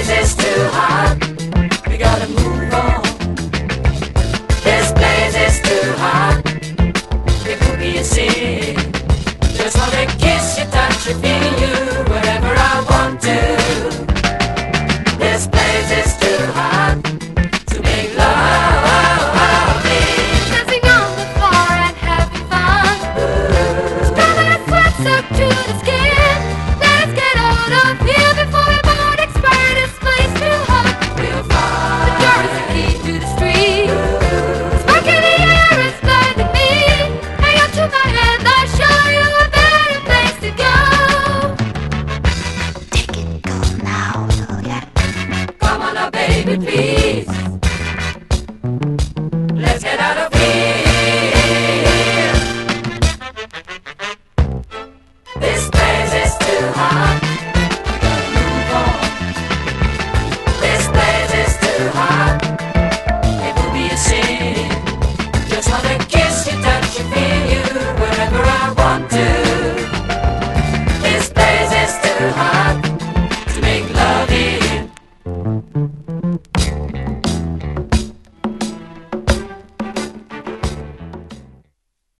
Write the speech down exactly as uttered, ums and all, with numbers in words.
place is too hot. We gotta move on. This place is too hot. It could be a sin. Just wanna kiss you, touch you, feel you, whatever I want to. This place is too hot to make love in. Dancing on the floor and having fun. Scrubbing our sweat soaked to the skin. Let's get out of here before we both expire. This place too hot. We'll find The door is the key to the street. Smoke in the air is blinding me. Hang on to my hand, I'll show you a better place to go. Take it, go now, yeah. Come on now, baby, please. Let's get out of here. This place is too hot.